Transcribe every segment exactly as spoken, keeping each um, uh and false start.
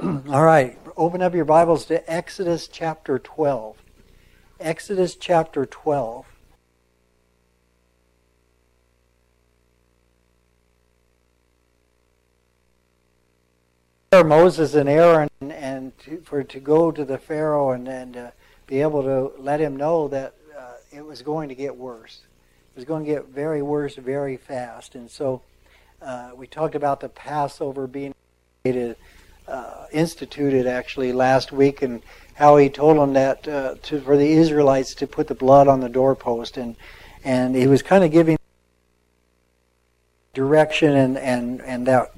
All right, open up your Bibles to Exodus chapter twelve. Exodus chapter twelve. Moses and Aaron and to, for to go to the Pharaoh and, and uh, be able to let him know that uh, it was going to get worse. It was going to get very worse very fast. And so uh, we talked about the Passover being uh, instituted actually last week, and how he told them that uh, to, for the Israelites to put the blood on the doorpost, and and he was kind of giving direction and and and that.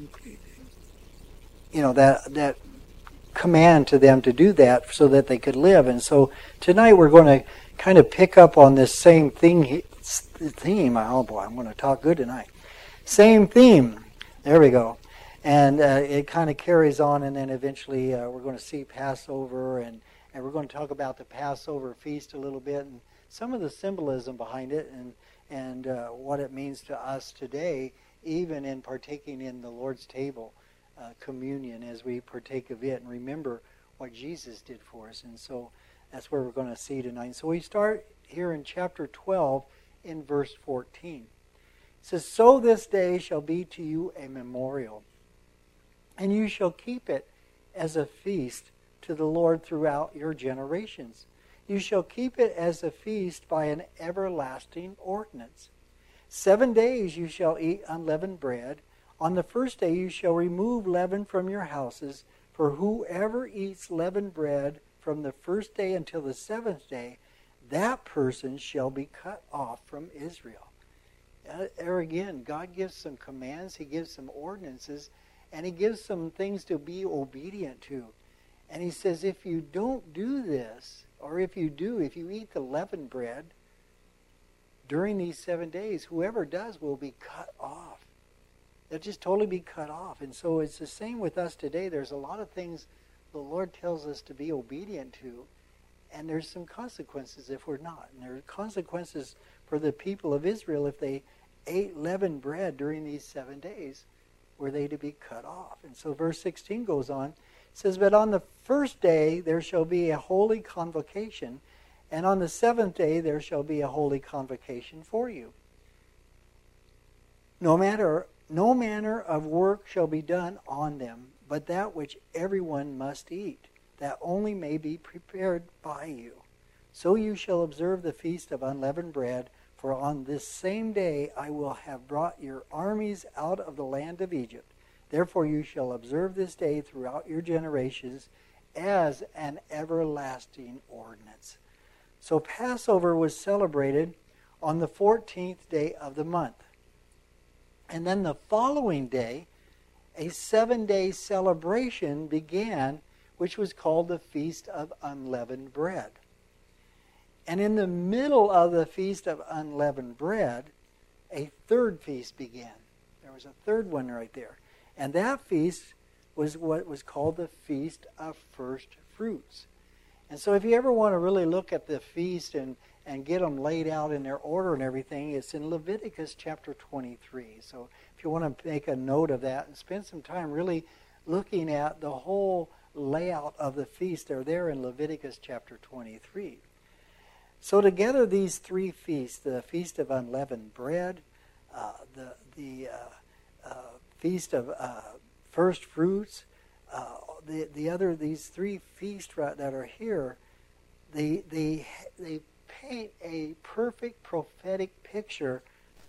You know, that that command to them to do that so that they could live. And so tonight we're going to kind of pick up on this same thing, theme. Oh boy, I'm going to talk good tonight. Same theme. There we go. And uh, it kind of carries on, and then eventually uh, we're going to see Passover, and, and we're going to talk about the Passover feast a little bit, and some of the symbolism behind it, and, and uh, what it means to us today, even in partaking in the Lord's table. Uh, communion as we partake of it and remember what Jesus did for us. And so that's where we're going to see tonight. So we start here in chapter twelve in verse fourteen. It says, "So this day shall be to you a memorial, and you shall keep it as a feast to the Lord throughout your generations. You shall keep it as a feast by an everlasting ordinance. Seven days you shall eat unleavened bread. On the first day you shall remove leaven from your houses, for whoever eats leavened bread from the first day until the seventh day, that person shall be cut off from Israel." Uh, there again, God gives some commands, He gives some ordinances, and He gives some things to be obedient to. And He says, if you don't do this, or if you do, if you eat the leavened bread during these seven days, whoever does will be cut off. They'll just totally be cut off. And so it's the same with us today. There's a lot of things the Lord tells us to be obedient to, and there's some consequences if we're not. And there are consequences for the people of Israel if they ate leavened bread during these seven days. Were they to be cut off? And so verse sixteen goes on. It says, "But on the first day there shall be a holy convocation, and on the seventh day there shall be a holy convocation for you. No matter No manner of work shall be done on them, but that which everyone must eat, that only may be prepared by you. So you shall observe the feast of unleavened bread, for on this same day I will have brought your armies out of the land of Egypt. Therefore you shall observe this day throughout your generations as an everlasting ordinance." So Passover was celebrated on the fourteenth day of the month. And then the following day, a seven-day celebration began, which was called the Feast of Unleavened Bread. And in the middle of the Feast of Unleavened Bread, a third feast began. There was a third one right there. And that feast was what was called the Feast of First Fruits. And so if you ever want to really look at the feast and and get them laid out in their order and everything, it's in Leviticus chapter twenty-three. So if you want to make a note of that and spend some time really looking at the whole layout of the feast, they're there in Leviticus chapter twenty-three. So together these three feasts, the Feast of Unleavened Bread, uh, the, the uh, uh, Feast of uh, First Fruits, uh, the, the other, these three feasts that are here, they, they, they paint a perfect prophetic picture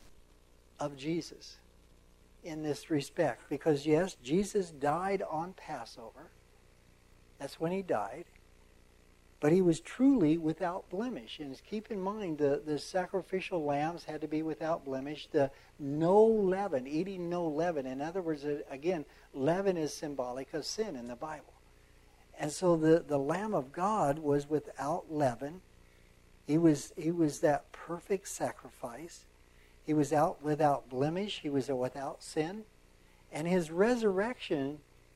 of Jesus in this respect. Because yes, Jesus died on Passover. That's when he died. But he was truly without blemish. And keep in mind, the, the sacrificial lambs had to be without blemish. The no leaven, eating no leaven. In other words, again, leaven is symbolic of sin in the Bible. And so the, the Lamb of God was without leaven. He was he was that perfect sacrifice. He was out without blemish. He was without sin. And his resurrection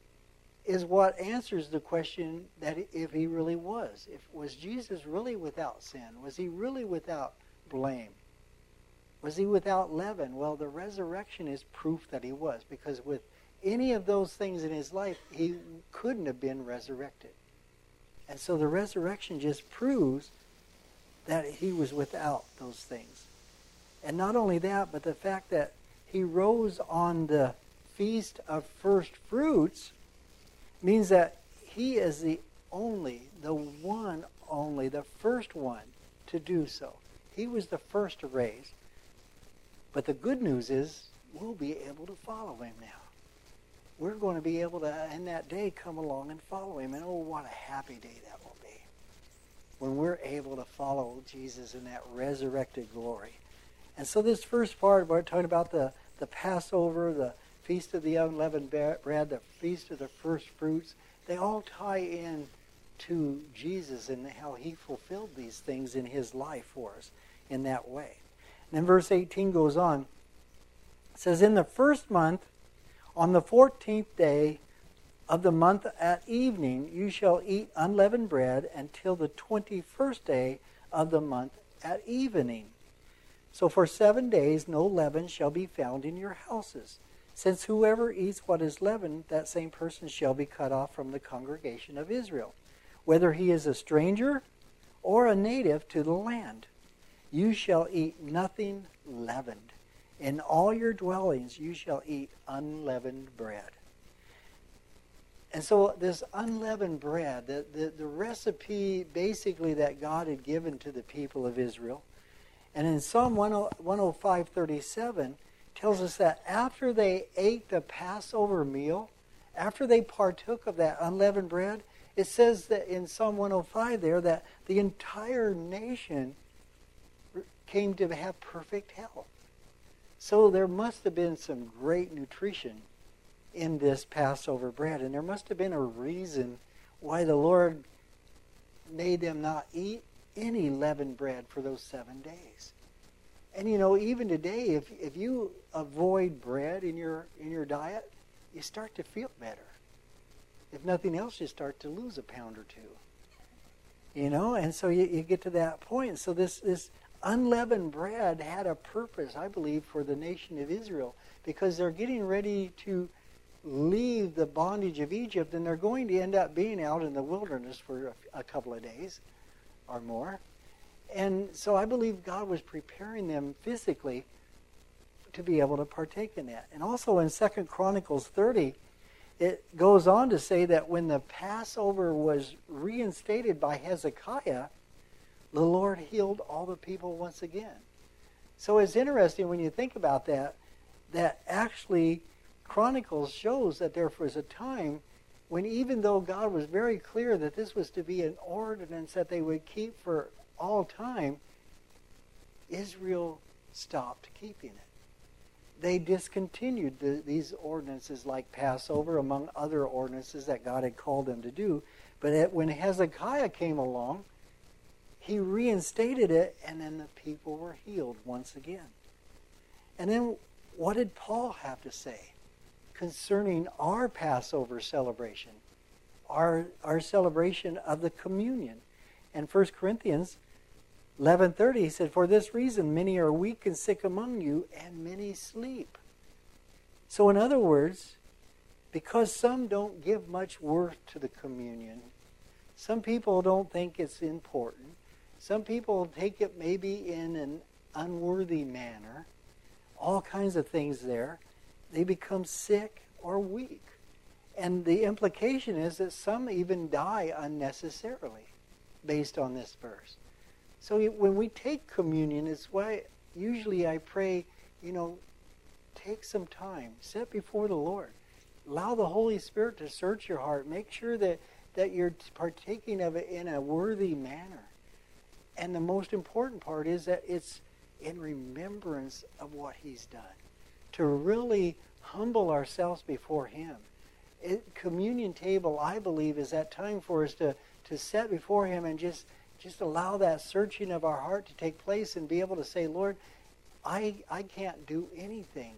is what answers the question that if he really was. If was Jesus really without sin? Was he really without blame? Was he without leaven? Well, the resurrection is proof that he was, because with any of those things in his life, he couldn't have been resurrected. And so the resurrection just proves that he was without those things. And not only that, but the fact that he rose on the Feast of First Fruits means that he is the only, the one only, the first one to do so. He was the first to raise. But the good news is we'll be able to follow him now. We're going to be able to, in that day, come along and follow him. And oh, what a happy day that will be when we're able to follow Jesus in that resurrected glory. And so this first part, we're talking about the, the Passover, the Feast of the Unleavened Bread, the Feast of the First Fruits, they all tie in to Jesus and how he fulfilled these things in his life for us in that way. And then verse eighteen goes on. It says, in the first month, on the fourteenth day of the month at evening, you shall eat unleavened bread until the twenty-first day of the month at evening. So for seven days no leaven shall be found in your houses. Since whoever eats what is leavened, that same person shall be cut off from the congregation of Israel, whether he is a stranger or a native to the land. You shall eat nothing leavened. In all your dwellings you shall eat unleavened bread. And so this unleavened bread, the, the, the recipe basically that God had given to the people of Israel. And in Psalm one oh five thirty-seven tells us that after they ate the Passover meal, after they partook of that unleavened bread, it says that in Psalm one oh five there that the entire nation came to have perfect health. So there must have been some great nutrition in this Passover bread. And there must have been a reason why the Lord made them not eat any leavened bread for those seven days. And you know, even today, if if you avoid bread in your in your diet, you start to feel better. If nothing else, you start to lose a pound or two. You know, and so you, you get to that point. So this this unleavened bread had a purpose, I believe, for the nation of Israel, because they're getting ready to leave the bondage of Egypt, and they're going to end up being out in the wilderness for a, a couple of days or more. And so I believe God was preparing them physically to be able to partake in that. And also in Second Chronicles thirty, it goes on to say that when the Passover was reinstated by Hezekiah, the Lord healed all the people once again. So it's interesting when you think about that, that actually Chronicles shows that there was a time when, even though God was very clear that this was to be an ordinance that they would keep for all time, Israel stopped keeping it. They discontinued the, these ordinances like Passover, among other ordinances that God had called them to do. But it, when Hezekiah came along, he reinstated it, and then the people were healed once again. And then what did Paul have to say concerning our Passover celebration, our, our celebration of the communion? And First Corinthians eleven thirty, he said, for this reason many are weak and sick among you, and many sleep. So in other words, because some don't give much worth to the communion, some people don't think it's important, some people take it maybe in an unworthy manner, all kinds of things there, they become sick or weak. And the implication is that some even die unnecessarily based on this verse. So when we take communion, it's why usually I pray, you know, take some time, sit before the Lord. Allow the Holy Spirit to search your heart. Make sure that, that you're partaking of it in a worthy manner. And the most important part is that it's in remembrance of what he's done. To really humble ourselves before him. It, communion table, I believe, is that time for us to, to sit before him and just Just allow that searching of our heart to take place and be able to say, Lord, I, I can't do anything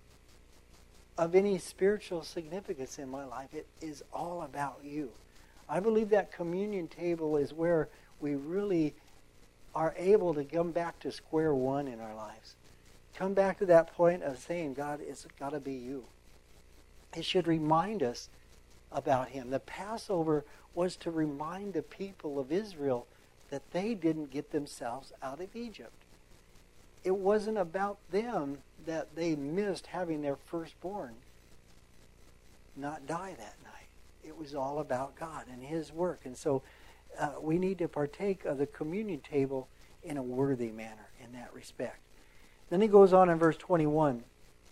of any spiritual significance in my life. It is all about you. I believe that communion table is where we really are able to come back to square one in our lives. Come back to that point of saying, God, it's got to be you. It should remind us about him. The Passover was to remind the people of Israel that they didn't get themselves out of Egypt. It wasn't about them that they missed having their firstborn not die that night. It was all about God and his work. And so uh, we need to partake of the communion table in a worthy manner in that respect. Then he goes on in verse twenty-one.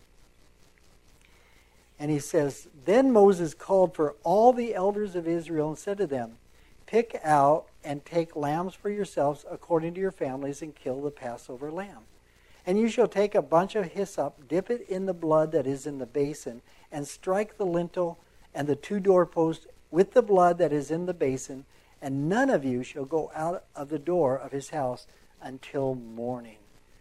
And he says, Then Moses called for all the elders of Israel and said to them, Pick out and take lambs for yourselves according to your families and kill the Passover lamb. And you shall take a bunch of hyssop, dip it in the blood that is in the basin, and strike the lintel and the two doorposts with the blood that is in the basin, and none of you shall go out of the door of his house until morning.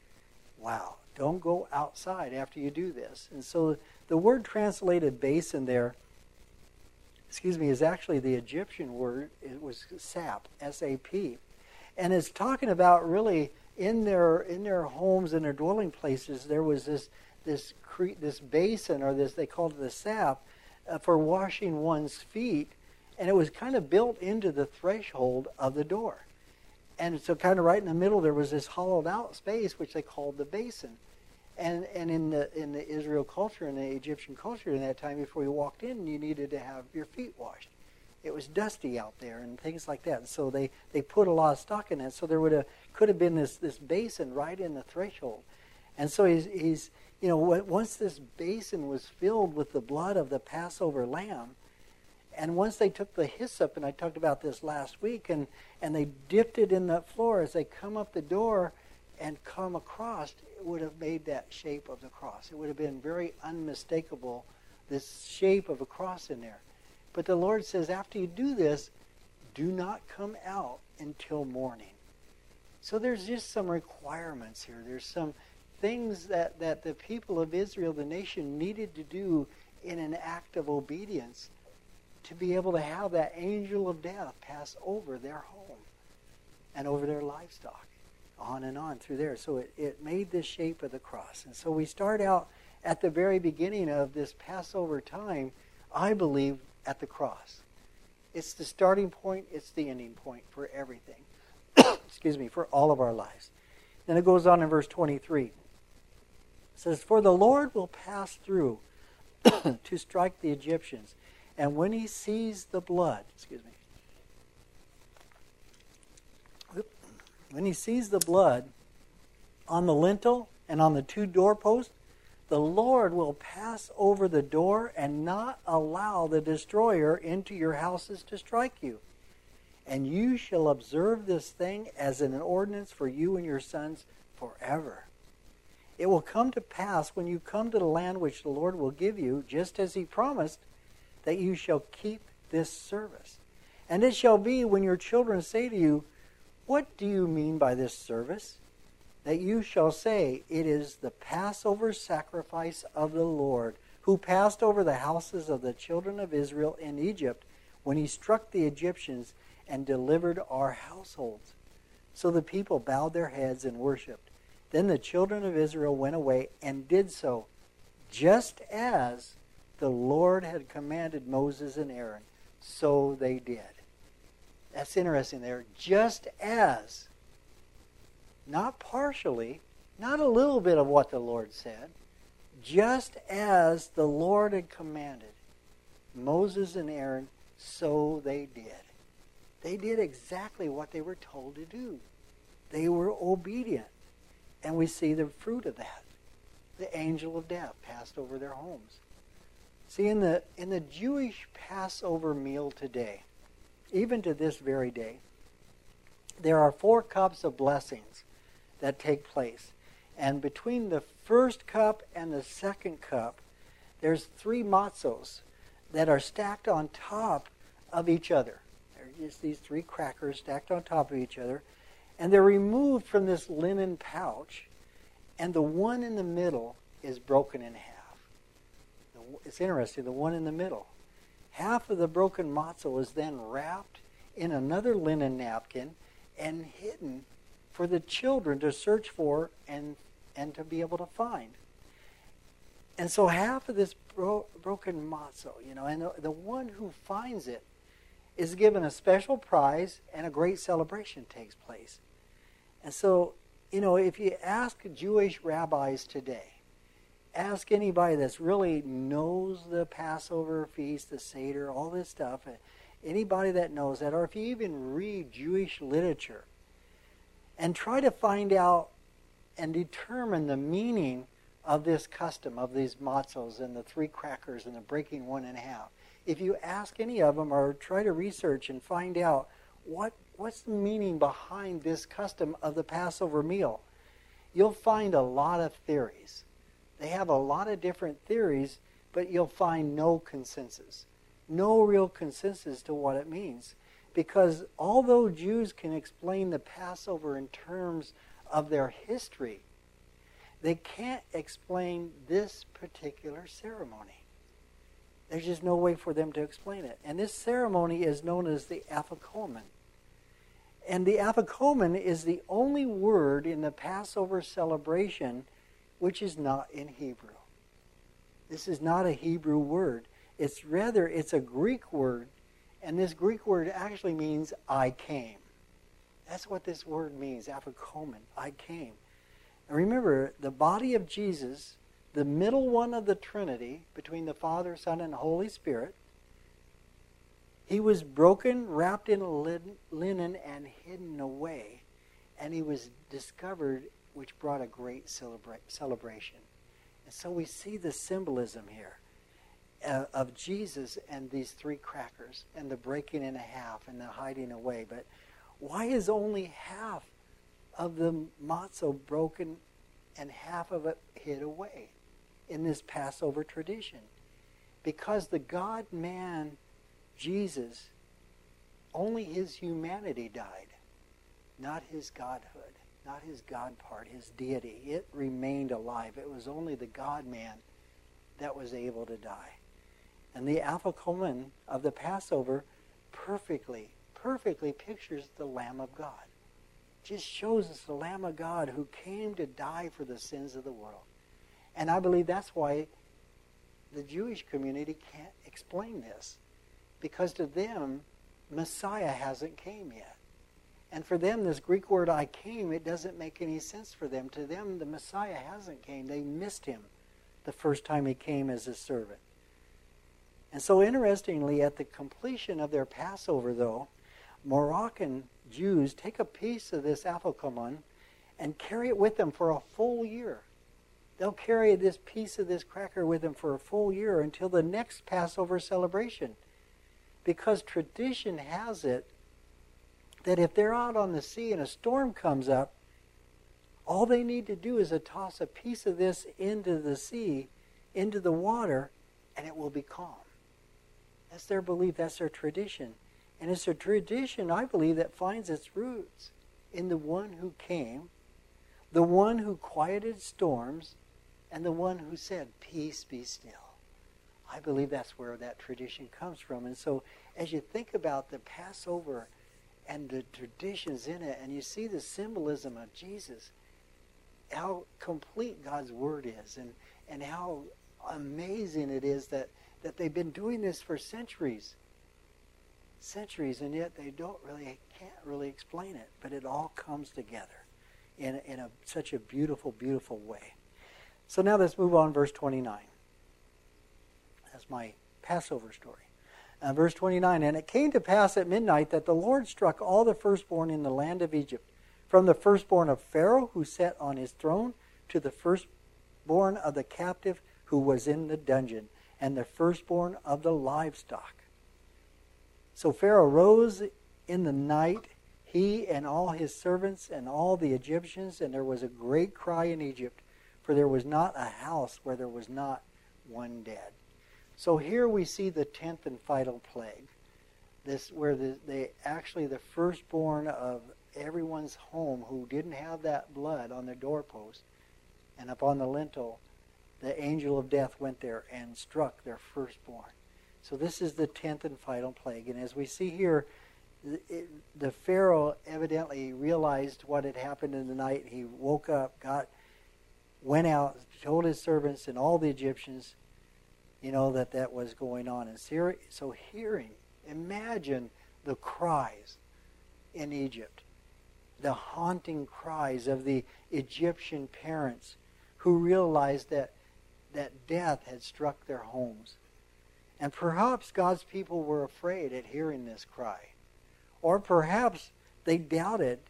Wow. Don't go outside after you do this. And so the word translated basin there, excuse me, is actually the Egyptian word. It was sap, S A P. And it's talking about really in their in their homes, in their dwelling places, there was this this cre- this basin, or this, they called it the sap, uh, for washing one's feet. And it was kind of built into the threshold of the door. And so kind of right in the middle there was this hollowed out space, which they called the basin. And and in the in the Israel culture and the Egyptian culture in that time, before you walked in, you needed to have your feet washed. It was dusty out there and things like that. And so they, they put a lot of stock in that. So there would have could have been this, this basin right in the threshold. And so he's he's you know once this basin was filled with the blood of the Passover lamb, and once they took the hyssop, and I talked about this last week, and and they dipped it in the floor as they come up the door and come across, it would have made that shape of the cross. It would have been very unmistakable, this shape of a cross in there. But the Lord says, after you do this, do not come out until morning. So there's just some requirements here. There's some things that, that the people of Israel, the nation, needed to do in an act of obedience to be able to have that angel of death pass over their home and over their livestock. On and on through there. So it, it made this shape of the cross. And so we start out at the very beginning of this Passover time, I believe, at the cross. It's the starting point, it's the ending point for everything. Excuse me, for all of our lives. Then it goes on in verse twenty-three. It says, For the Lord will pass through to strike the Egyptians, and when he sees the blood, excuse me, when he sees the blood on the lintel and on the two doorposts, the Lord will pass over the door and not allow the destroyer into your houses to strike you. And you shall observe this thing as an ordinance for you and your sons forever. It will come to pass when you come to the land which the Lord will give you, just as he promised, that you shall keep this service. And it shall be when your children say to you, What do you mean by this service? That you shall say, It is the Passover sacrifice of the Lord, who passed over the houses of the children of Israel in Egypt when he struck the Egyptians and delivered our households. So the people bowed their heads and worshipped. Then the children of Israel went away and did so, just as the Lord had commanded Moses and Aaron. So they did. That's interesting there. Just as, not partially, not a little bit of what the Lord said, just as the Lord had commanded Moses and Aaron, so they did. They did exactly what they were told to do. They were obedient. And we see the fruit of that. The angel of death passed over their homes. See, in the in the Jewish Passover meal today, even to this very day, there are four cups of blessings that take place. And between the first cup and the second cup, there's three matzos that are stacked on top of each other. They're just these three crackers stacked on top of each other. And they're removed from this linen pouch. And the one in the middle is broken in half. It's interesting, the one in the middle. Half of the broken matzo is then wrapped in another linen napkin and hidden for the children to search for and, and to be able to find. And so half of this bro- broken matzo, you know, and the, the one who finds it is given a special prize, and a great celebration takes place. And so, you know, if you ask Jewish rabbis today, ask anybody that's really knows the Passover feast, the Seder, all this stuff, anybody that knows that, or if you even read Jewish literature, and try to find out and determine the meaning of this custom, of these matzos and the three crackers and the breaking one in half. If you ask any of them or try to research and find out what what's the meaning behind this custom of the Passover meal, you'll find a lot of theories. They have a lot of different theories, but you'll find no consensus. No real consensus to what it means. Because although Jews can explain the Passover in terms of their history, they can't explain this particular ceremony. There's just no way for them to explain it. And this ceremony is known as the Afikomen. And the Afikomen is the only word in the Passover celebration which is not in Hebrew. This is not a Hebrew word. It's rather, it's a Greek word. And this Greek word actually means, I came. That's what this word means, Afikomen, I came. And remember, the body of Jesus, the middle one of the Trinity, between the Father, Son, and Holy Spirit, he was broken, wrapped in linen, and hidden away. And he was discovered, which brought a great celebra- celebration. And so we see the symbolism here uh, of Jesus and these three crackers, and the breaking in half, and the hiding away. But why is only half of the matzo broken and half of it hid away in this Passover tradition? Because the God-man, Jesus, only his humanity died, not his godhood, not his God part, his deity. It remained alive. It was only the God-man that was able to die. And the Afikomen of the Passover perfectly, perfectly pictures the Lamb of God. Just shows us the Lamb of God who came to die for the sins of the world. And I believe that's why the Jewish community can't explain this. Because to them, Messiah hasn't came yet. And for them, this Greek word, I came, it doesn't make any sense for them. To them, the Messiah hasn't came. They missed him the first time he came as a servant. And so interestingly, at the completion of their Passover, though, Moroccan Jews take a piece of this Afikomen and carry it with them for a full year. They'll carry this piece of this cracker with them for a full year until the next Passover celebration. Because tradition has it that if they're out on the sea and a storm comes up, all they need to do is to toss a piece of this into the sea, into the water, and it will be calm. That's their belief. That's their tradition. And it's a tradition, I believe, that finds its roots in the one who came, the one who quieted storms, and the one who said, peace be still. I believe that's where that tradition comes from. And so as you think about the Passover and the traditions in it, and you see the symbolism of Jesus, how complete God's Word is, and, and how amazing it is that, that they've been doing this for centuries. Centuries, and yet they don't really, can't really explain it. But it all comes together in, in a, such a beautiful, beautiful way. So now let's move on, verse twenty-nine. That's my Passover story. Uh, verse twenty-nine, and it came to pass at midnight that the Lord struck all the firstborn in the land of Egypt, from the firstborn of Pharaoh who sat on his throne, to the firstborn of the captive who was in the dungeon, and the firstborn of the livestock. So Pharaoh rose in the night, he and all his servants and all the Egyptians, and there was a great cry in Egypt, for there was not a house where there was not one dead. So here we see the tenth and final plague. This where the, they actually the firstborn of everyone's home who didn't have that blood on the doorpost and upon the lintel, the angel of death went there and struck their firstborn. So this is the tenth and final plague. And as we see here, it, the Pharaoh evidently realized what had happened in the night. He woke up, got went out, told his servants and all the Egyptians, you know, that that was going on. And so hearing, imagine the cries in Egypt, the haunting cries of the Egyptian parents who realized that, that death had struck their homes. And perhaps God's people were afraid at hearing this cry. Or perhaps they doubted.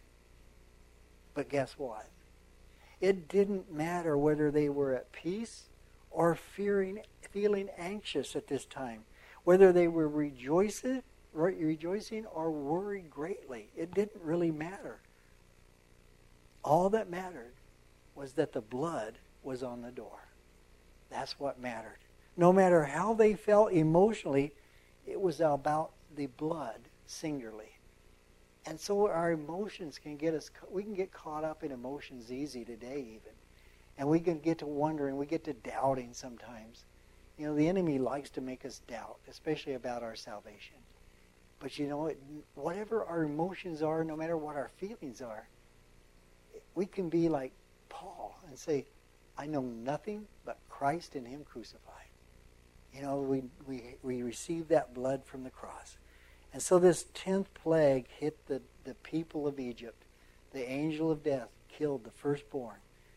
But guess what? It didn't matter whether they were at peace or fearing, feeling anxious at this time. Whether they were rejoicing, rejoicing or worried greatly. It didn't really matter. All that mattered was that the blood was on the door. That's what mattered. No matter how they felt emotionally, it was about the blood singularly. And so our emotions can get us, we can get caught up in emotions easy today even. And we can get to wondering, we get to doubting sometimes. You know, the enemy likes to make us doubt, especially about our salvation. But you know what? Whatever our emotions are, no matter what our feelings are, we can be like Paul and say, I know nothing but Christ and Him crucified. You know, we, we, we received that blood from the cross. And so this tenth plague hit the, the people of Egypt. The angel of death killed the firstborn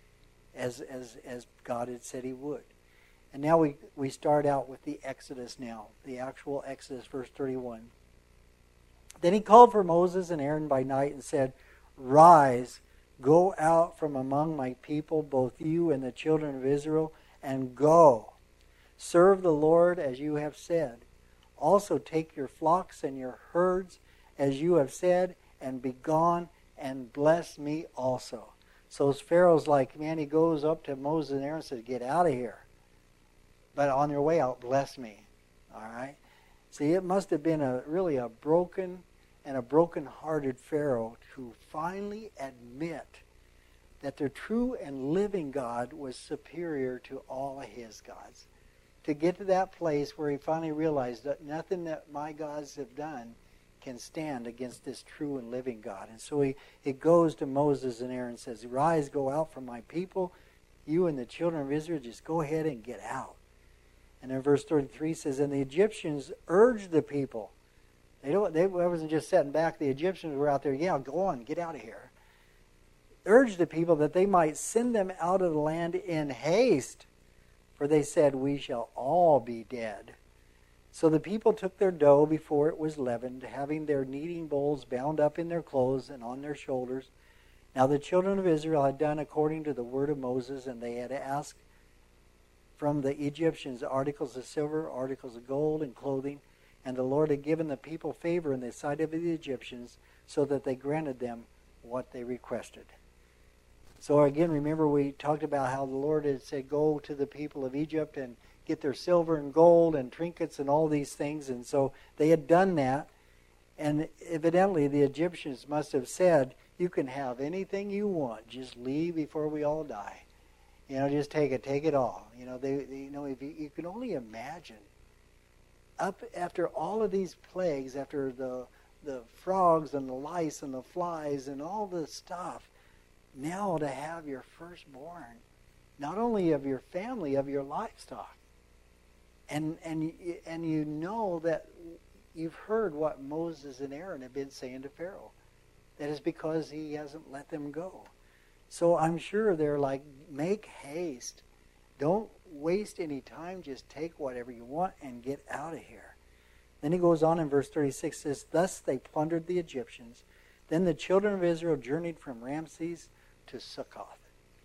as, as, as God had said He would. And now we, we start out with the Exodus now, the actual Exodus, verse thirty-one. Then He called for Moses and Aaron by night and said, Rise, go out from among my people, both you and the children of Israel, and go. Serve the Lord as you have said. Also take your flocks and your herds as you have said, and be gone and bless me also. So Pharaoh's like, man, he goes up to Moses and Aaron and says, get out of here. But on your way out, bless me. All right? See, it must have been a really a broken and a broken-hearted Pharaoh to finally admit that the true and living God was superior to all of his gods. To get to that place where he finally realized that nothing that my gods have done can stand against this true and living God. And so he, he goes to Moses and Aaron and says, Rise, go out from my people. You and the children of Israel, just go ahead and get out. And then verse thirty-three says, And the Egyptians urged the people. They don't. They wasn't just sitting back. The Egyptians were out there, yeah, go on, get out of here. Urged the people that they might send them out of the land in haste. For they said, We shall all be dead. So the people took their dough before it was leavened, having their kneading bowls bound up in their clothes and on their shoulders. Now the children of Israel had done according to the word of Moses, and they had asked from the Egyptians articles of silver, articles of gold, and clothing. And the Lord had given the people favor in the sight of the Egyptians, so that they granted them what they requested. So again, remember we talked about how the Lord had said, go to the people of Egypt and get their silver and gold and trinkets and all these things. And so they had done that. And evidently the Egyptians must have said, you can have anything you want. Just leave before we all die. You know, just take it. Take it all. You know, they, they you know, if you, you can only imagine. Up after all of these plagues, after the the frogs and the lice and the flies and all the stuff, now to have your firstborn, not only of your family, of your livestock. And and and you know that you've heard what Moses and Aaron have been saying to Pharaoh. That is because he hasn't let them go. So I'm sure they're like, make haste. Don't waste any time. Just take whatever you want and get out of here. Then he goes on in verse thirty-six, says, Thus they plundered the Egyptians. Then the children of Israel journeyed from Ramses to Succoth.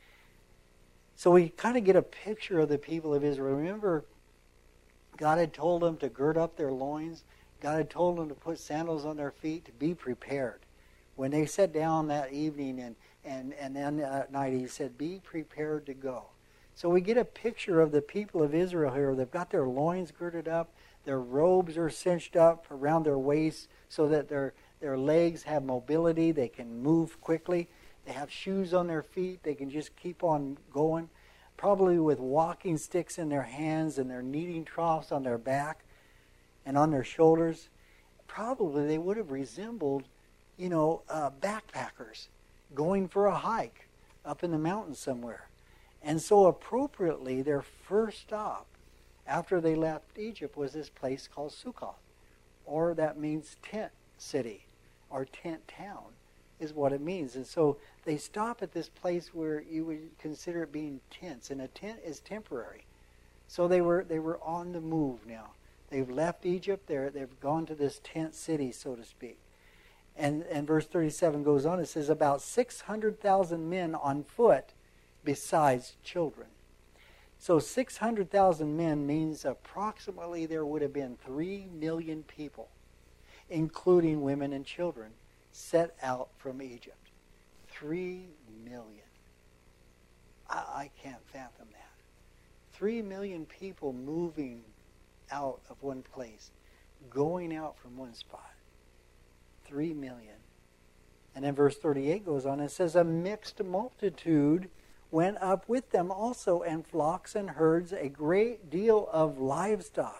So we kind of get a picture of the people of Israel. Remember, God had told them to gird up their loins. God had told them to put sandals on their feet, to be prepared. When they sat down that evening and, and, and then at night, he said, be prepared to go. So we get a picture of the people of Israel here. They've got their loins girded up. Their robes are cinched up around their waists so that their, their legs have mobility. They can move quickly. They have shoes on their feet. They can just keep on going. Probably with walking sticks in their hands and their kneading troughs on their back and on their shoulders. Probably they would have resembled, you know, uh, backpackers going for a hike up in the mountains somewhere. And so appropriately, their first stop after they left Egypt was this place called Sukkoth, or that means tent city, or tent town is what it means. And so they stop at this place where you would consider it being tents, and a tent is temporary. So they were they were on the move now. They've left Egypt. They're, they've gone to this tent city, so to speak. And, and verse thirty-seven goes on. It says, about six hundred thousand men on foot besides children. So six hundred thousand men means approximately there would have been three million people, including women and children, set out from Egypt. three million. I, I can't fathom that. three million people moving out of one place, going out from one spot. three million. And then verse thirty-eight goes on and says, a mixed multitude went up with them also, and flocks and herds, a great deal of livestock.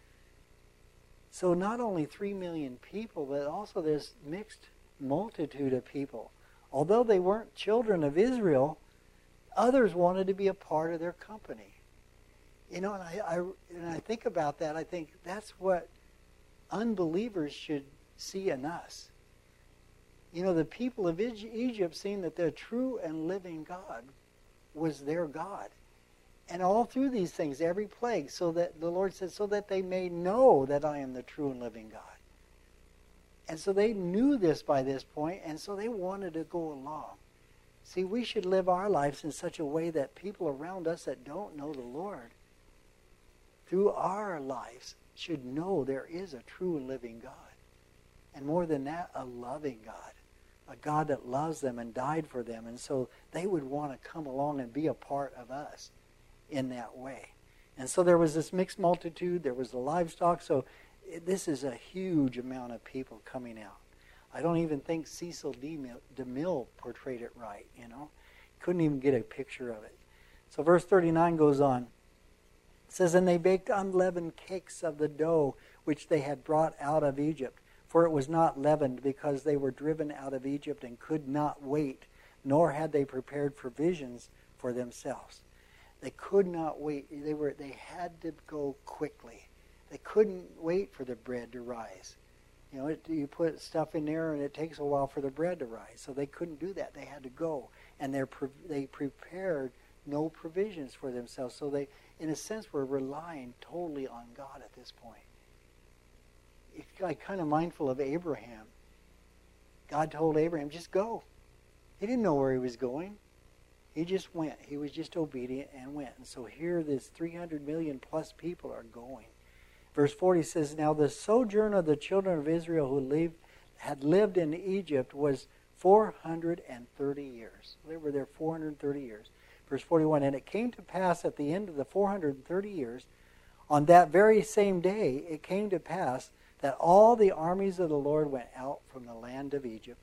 So not only three million people, but also this mixed multitude of people. Although they weren't children of Israel, others wanted to be a part of their company. You know, and I, I, and I think about that, I think that's what unbelievers should see in us. You know, the people of Egypt seen that the true and living God was their God. And all through these things, every plague, so that the Lord said, so that they may know that I am the true and living God. And so they knew this by this point, and so they wanted to go along. See, we should live our lives in such a way that people around us that don't know the Lord, through our lives, should know there is a true and living God. And more than that, a loving God. A God that loves them and died for them. And so they would want to come along and be a part of us in that way. And so there was this mixed multitude. There was the livestock. So this is a huge amount of people coming out. I don't even think Cecil DeMille portrayed it right, you know. Couldn't even get a picture of it. So verse thirty-nine goes on. It says, and they baked unleavened cakes of the dough which they had brought out of Egypt. For it was not leavened, because they were driven out of Egypt and could not wait, nor had they prepared provisions for themselves. They could not wait. They were they had to go quickly. They couldn't wait for the bread to rise. You know, it, you put stuff in there and it takes a while for the bread to rise. So they couldn't do that. They had to go. And they they prepared no provisions for themselves. So they, in a sense, were relying totally on God at this point. It's like kind of mindful of Abraham. God told Abraham, just go. He didn't know where he was going. He just went. He was just obedient and went. And so here this three hundred million plus people are going. Verse forty says, now the sojourn of the children of Israel who lived, had lived in Egypt was four hundred thirty years. They were there four hundred thirty years. Verse forty-one, and it came to pass at the end of the four hundred thirty years, on that very same day, it came to pass that all the armies of the Lord went out from the land of Egypt.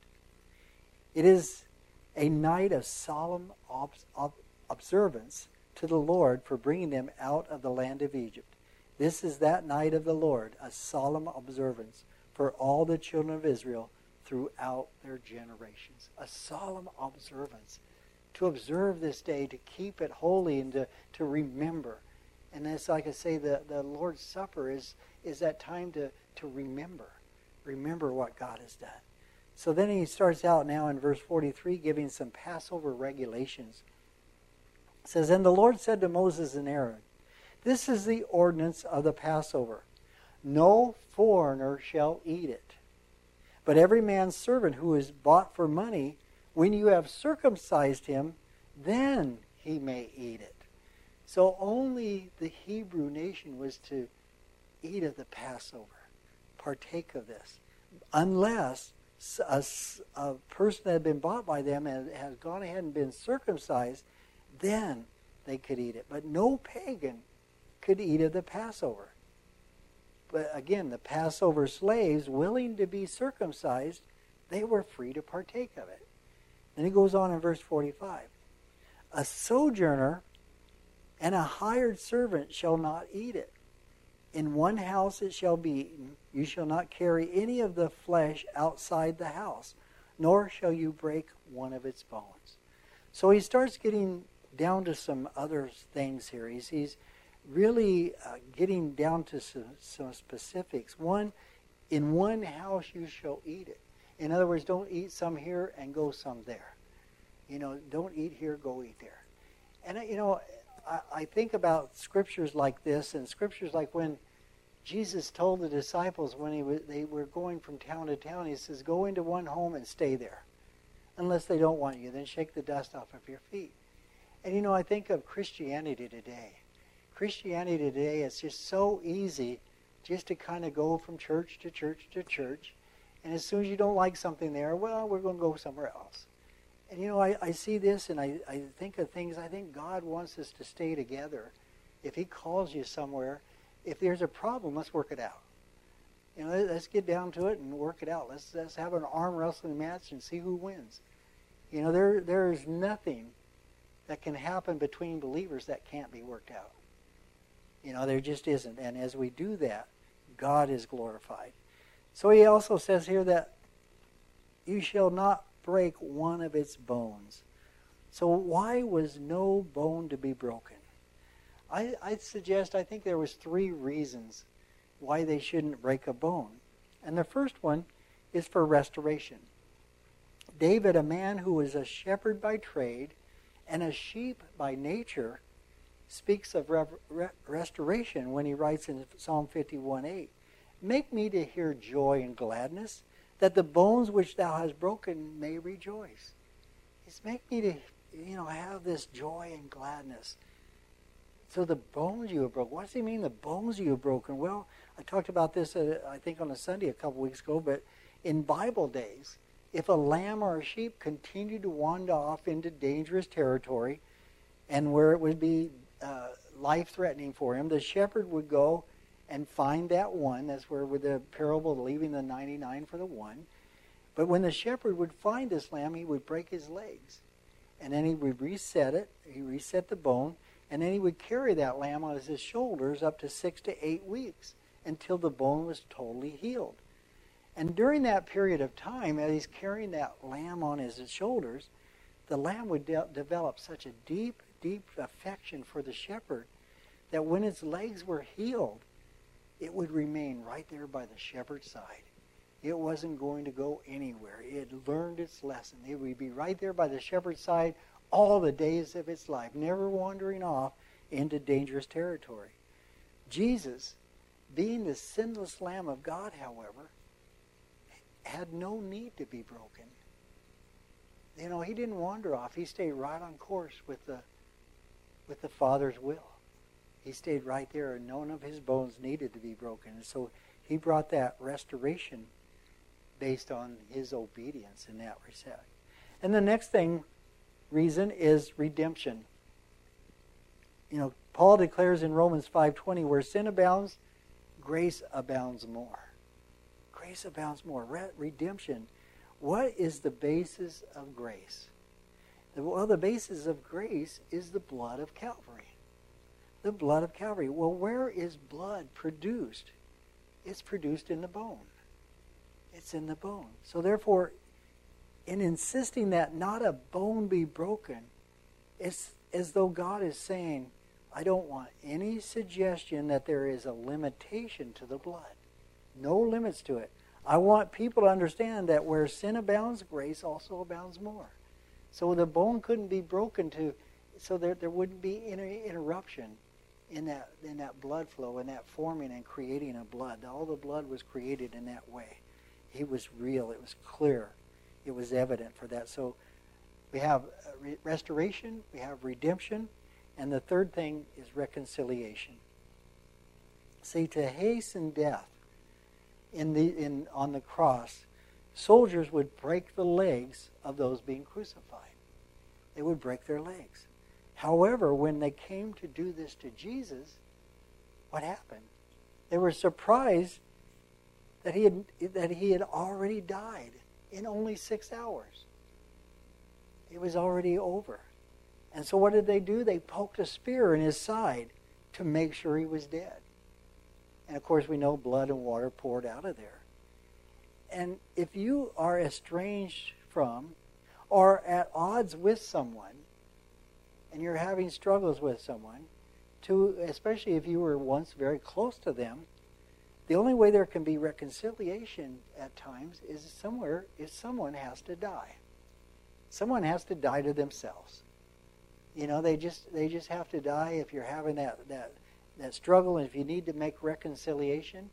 It is a night of solemn ob- ob- observance to the Lord for bringing them out of the land of Egypt. This is that night of the Lord, a solemn observance for all the children of Israel throughout their generations. A solemn observance. To observe this day, to keep it holy, and to, to remember. And it's like I say, the, the Lord's Supper is, is that time to, to remember. Remember what God has done. So then he starts out now in verse forty-three giving some Passover regulations. It says, and the Lord said to Moses and Aaron, this is the ordinance of the Passover. No foreigner shall eat it. But every man's servant who is bought for money, when you have circumcised him, then he may eat it. So only the Hebrew nation was to eat of the Passover, partake of this, unless a, a person that had been bought by them and has gone ahead and been circumcised, then they could eat it. But no pagan could eat of the Passover. But again, the Passover slaves willing to be circumcised, they were free to partake of it. Then he goes on in verse forty-five. A sojourner and a hired servant shall not eat it. In one house it shall be eaten. You shall not carry any of the flesh outside the house, nor shall you break one of its bones. So he starts getting down to some other things here. He's, he's really uh, getting down to some, some specifics. One, in one house you shall eat it. In other words, don't eat some here and go some there. You know, don't eat here, go eat there. And, you know, I, I think about scriptures like this, and scriptures like when Jesus told the disciples when he was, they were going from town to town, he says, go into one home and stay there. Unless they don't want you, then shake the dust off of your feet. And, you know, I think of Christianity today. Christianity today is just so easy just to kind of go from church to church to church. And as soon as you don't like something there, well, we're going to go somewhere else. And, you know, I, I see this and I, I think of things. I think God wants us to stay together. If he calls you somewhere, if there's a problem, let's work it out. You know, let's get down to it and work it out. Let's, let's have an arm wrestling match and see who wins. You know, there there is nothing that can happen between believers that can't be worked out. You know, there just isn't. And as we do that, God is glorified. So he also says here that you shall not break one of its bones. So why was no bone to be broken? I, I'd suggest, I think there was three reasons why they shouldn't break a bone. And the first one is for restoration. David, a man who was a shepherd by trade and a sheep by nature, speaks of re- re- restoration when he writes in Psalm fifty-one eight, make me to hear joy and gladness, that the bones which thou hast broken may rejoice. It's make me to, you know, have this joy and gladness. So the bones you have broken. What does he mean, the bones you have broken? Well, I talked about this, uh, I think, on a Sunday a couple weeks ago, but in Bible days, if a lamb or a sheep continued to wander off into dangerous territory and where it would be uh, life-threatening for him, the shepherd would go and find that one. That's where with the parable of leaving the ninety-nine for the one. But when the shepherd would find this lamb, he would break his legs. And then he would reset it. He reset the bone. And then he would carry that lamb on his shoulders up to six to eight weeks until the bone was totally healed. And during that period of time, as he's carrying that lamb on his shoulders, the lamb would de- develop such a deep, deep affection for the shepherd that when its legs were healed, it would remain right there by the shepherd's side. It wasn't going to go anywhere. It had learned its lesson. It would be right there by the shepherd's side all the days of its life, never wandering off into dangerous territory. Jesus, being the sinless Lamb of God, however, had no need to be broken. You know, he didn't wander off. He stayed right on course with the with the Father's will. He stayed right there, and none of his bones needed to be broken. And so he brought that restoration based on his obedience in that respect. And the next thing, reason, is redemption. You know, Paul declares in Romans five twenty, where sin abounds, grace abounds more. Grace abounds more. Re- redemption. What is the basis of grace? Well, the basis of grace is the blood of Calvary. The blood of Calvary. Well, where is blood produced? It's produced in the bone. It's in the bone. So therefore, in insisting that not a bone be broken, it's as though God is saying, I don't want any suggestion that there is a limitation to the blood. No limits to it. I want people to understand that where sin abounds, grace also abounds more. So the bone couldn't be broken to, so there, there wouldn't be any interruption in that in that blood flow, in that forming and creating of blood. All the blood was created in that way. It was real. It was clear. It was evident for that. So we have re- restoration, we have redemption, and the third thing is reconciliation. See, to hasten death in the in on the cross, soldiers would break the legs of those being crucified. They would break their legs. However, when they came to do this to Jesus, what happened? They were surprised that he had that he had already died in only six hours. It was already over. And so what did they do? They poked a spear in his side to make sure he was dead. And of course we know blood and water poured out of there. And if you are estranged from or at odds with someone, and you're having struggles with someone, to especially if you were once very close to them, the only way there can be reconciliation at times is somewhere is someone has to die. Someone has to die to themselves. You know, they just they just have to die if you're having that that that struggle, and if you need to make reconciliation,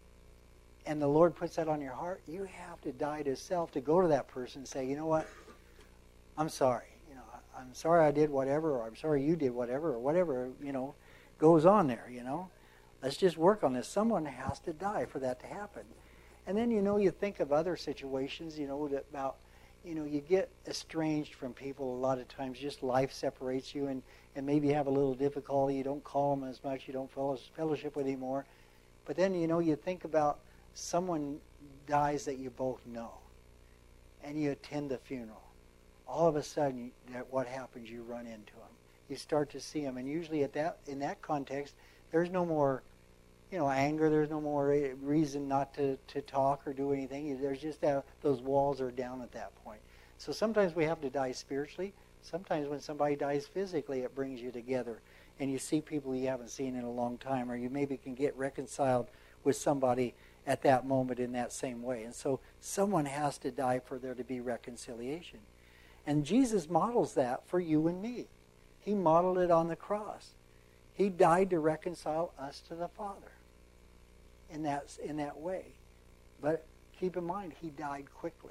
and the Lord puts that on your heart, you have to die to self to go to that person and say, you know what, I'm sorry. You know, I'm sorry I did whatever, or I'm sorry you did whatever, or whatever, you know, goes on there, you know. Let's just work on this. Someone has to die for that to happen. And then, you know, you think of other situations, you know, that about, you know, you get estranged from people a lot of times. Just life separates you, and, and maybe you have a little difficulty. You don't call them as much. You don't fellowship with anymore. But then, you know, you think about someone dies that you both know, and you attend the funeral. All of a sudden, that what happens? You run into them. You start to see them, and usually at that in that context, there's no more, you know, anger. There's no more reason not to, to talk or do anything. There's just that, those walls are down at that point. So sometimes we have to die spiritually. Sometimes when somebody dies physically, it brings you together, and you see people you haven't seen in a long time, or you maybe can get reconciled with somebody at that moment in that same way. And so someone has to die for there to be reconciliation. And Jesus models that for you and me. He modeled it on the cross. He died to reconcile us to the Father in that, in that way. But keep in mind, he died quickly.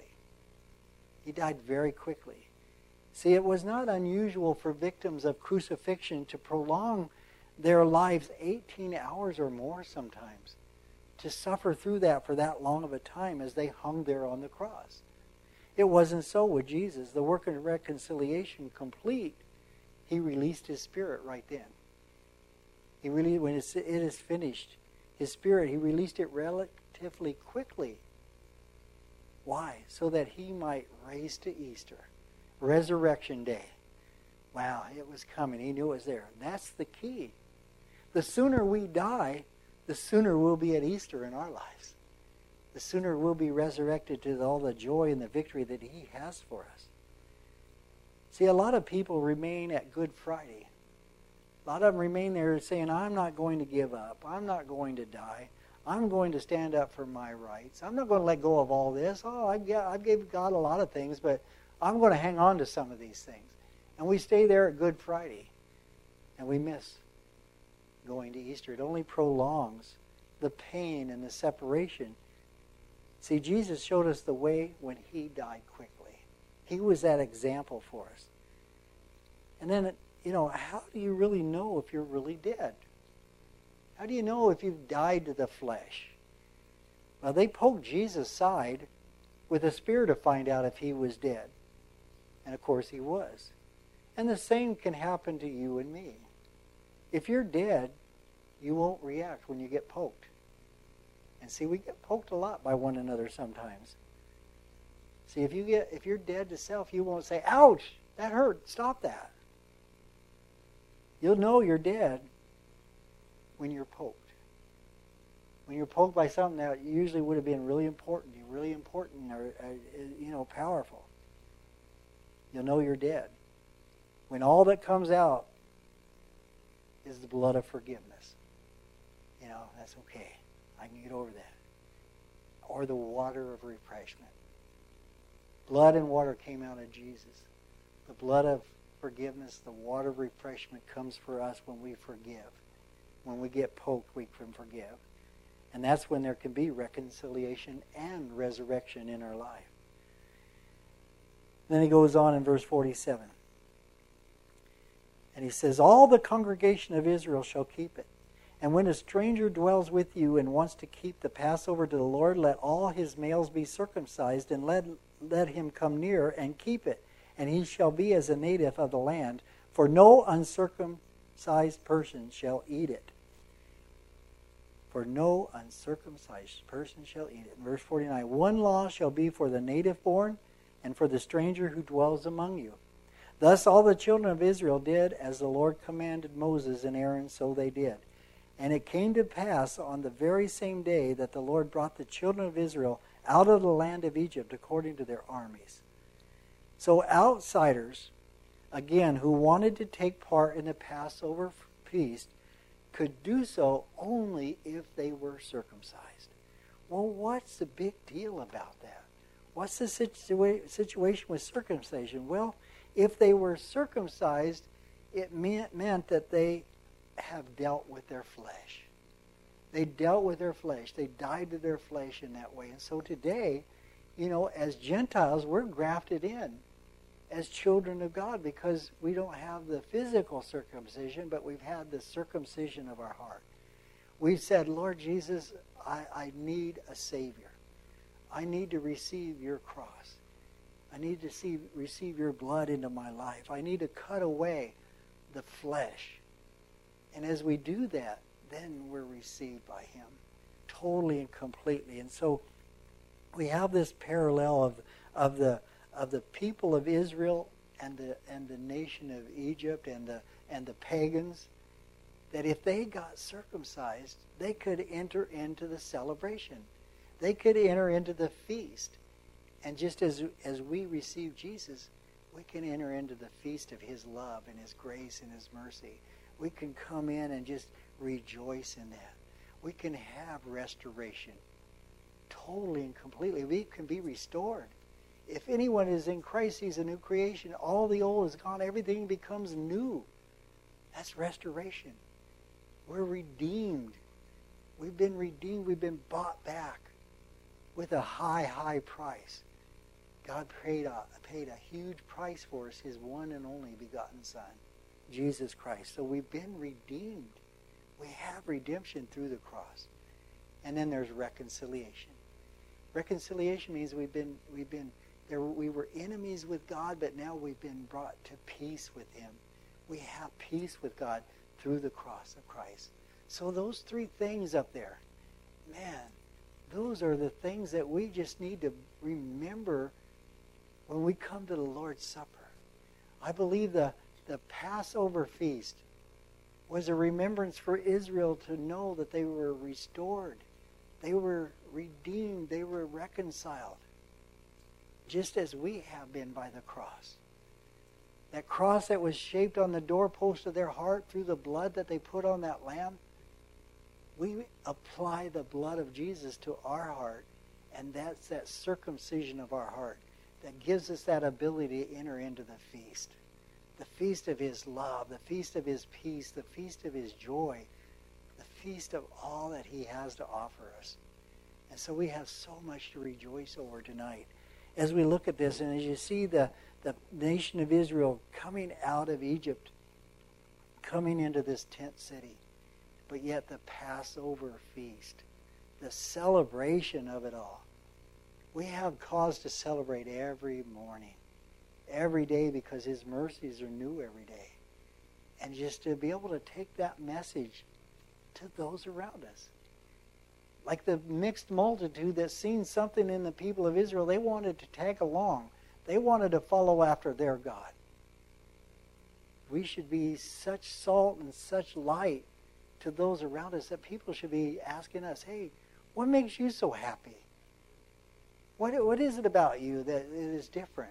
He died very quickly. See, it was not unusual for victims of crucifixion to prolong their lives eighteen hours or more sometimes, to suffer through that for that long of a time as they hung there on the cross. It wasn't so with Jesus. The work of reconciliation complete, he released his Spirit right then. He really, when it is finished, his Spirit, he released it relatively quickly. Why? So that he might raise to Easter, Resurrection Day. Wow, it was coming. He knew it was there. And that's the key. The sooner we die, the sooner we'll be at Easter in our lives. The sooner we'll be resurrected to all the joy and the victory that he has for us. See, a lot of people remain at Good Friday. A lot of them remain there saying, I'm not going to give up. I'm not going to die. I'm going to stand up for my rights. I'm not going to let go of all this. Oh, I've, got, I've gave God a lot of things, but I'm going to hang on to some of these things. And we stay there at Good Friday, and we miss going to Easter. It only prolongs the pain and the separation. See, Jesus showed us the way when he died quickly. He was that example for us. And then, you know, how do you really know if you're really dead? How do you know if you've died to the flesh? Well, they poked Jesus' side with a spear to find out if he was dead. And of course he was. And the same can happen to you and me. If you're dead, you won't react when you get poked. And see, we get poked a lot by one another sometimes. See, if you get if you're dead to self, you won't say, ouch, that hurt, stop that. You'll know you're dead when you're poked. When you're poked by something that usually would have been really important, really important or, uh, you know, powerful. You'll know you're dead. When all that comes out is the blood of forgiveness. You know, that's okay. I can get over that. Or the water of refreshment. Blood and water came out of Jesus. The blood of forgiveness, the water of refreshment comes for us when we forgive. When we get poked, we can forgive. And that's when there can be reconciliation and resurrection in our life. Then he goes on in verse forty-seven. And he says, all the congregation of Israel shall keep it. And when a stranger dwells with you and wants to keep the Passover to the Lord, let all his males be circumcised, and let, let him come near and keep it. And he shall be as a native of the land, for no uncircumcised person shall eat it. For no uncircumcised person shall eat it. In verse forty-nine, one law shall be for the native born and for the stranger who dwells among you. Thus all the children of Israel did as the Lord commanded Moses and Aaron, so they did. And it came to pass on the very same day that the Lord brought the children of Israel out of the land of Egypt according to their armies. So outsiders again, who wanted to take part in the Passover feast could do so only if they were circumcised. Well, what's the big deal about that? What's the situa- situation with circumcision? Well, if they were circumcised, it meant, meant that they have dealt with their flesh. They dealt with their flesh. They died to their flesh in that way. And so today, you know, as Gentiles, we're grafted in as children of God because we don't have the physical circumcision, but we've had the circumcision of our heart. We've said, Lord Jesus, I, I need a Savior. I need to receive your cross. I need to see, receive your blood into my life. I need to cut away the flesh. And as we do that, then we're received by him totally and completely. And so we have this parallel of of the of the people of Israel and the and the nation of Egypt and the and the pagans, that if they got circumcised, they could enter into the celebration. They could enter into the feast. And just as as we receive Jesus, we can enter into the feast of his love and his grace and his mercy. We can come in and just rejoice in that. We can have restoration totally and completely. We can be restored. If anyone is in Christ, he's a new creation. All the old is gone. Everything becomes new. That's restoration. We're redeemed. We've been redeemed. We've been bought back with a high, high price. God paid a, paid a huge price for us, his one and only begotten Son, Jesus Christ. So we've been redeemed. We have redemption through the cross. And then there's reconciliation. Reconciliation means we've been we've been there we were enemies with God, but now we've been brought to peace with him. We have peace with God through the cross of Christ. So those three things up there, man, those are the things that we just need to remember when we come to the Lord's Supper. I believe the, the Passover feast was a remembrance for Israel to know that they were restored. They were redeemed. They were reconciled. Just as we have been by the cross. That cross that was shaped on the doorpost of their heart through the blood that they put on that lamb. We apply the blood of Jesus to our heart, and that's that circumcision of our heart that gives us that ability to enter into the feast. The feast of his love, the feast of his peace, the feast of his joy, the feast of all that he has to offer us. And so we have so much to rejoice over tonight as we look at this, and as you see the, the nation of Israel coming out of Egypt, coming into this tent city, but yet the Passover feast, the celebration of it all. We have cause to celebrate every morning, every day, because his mercies are new every day. And just to be able to take that message to those around us. Like the mixed multitude that's seen something in the people of Israel, they wanted to tag along. They wanted to follow after their God. We should be such salt and such light to those around us that people should be asking us, hey, what makes you so happy? What, what is it about you that is different?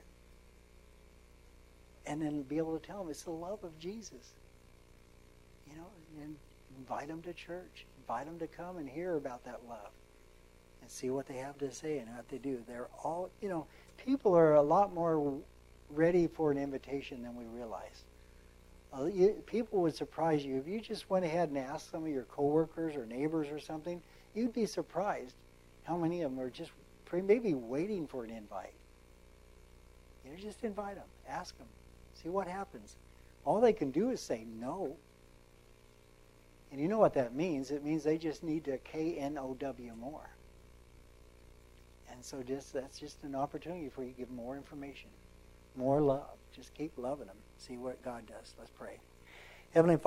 And then be able to tell them it's the love of Jesus. You know, and invite them to church. Invite them to come and hear about that love and see what they have to say and what they do. They're all, you know, people are a lot more ready for an invitation than we realize. Uh, you, people would surprise you. If you just went ahead and asked some of your coworkers or neighbors or something, you'd be surprised how many of them are just maybe waiting for an invite. You know, just invite them. Ask them. See what happens. All they can do is say no. And you know what that means. It means they just need to K N O W more. And so just that's just an opportunity for you to give more information, more love. Just keep loving them. See what God does. Let's pray. Heavenly Father,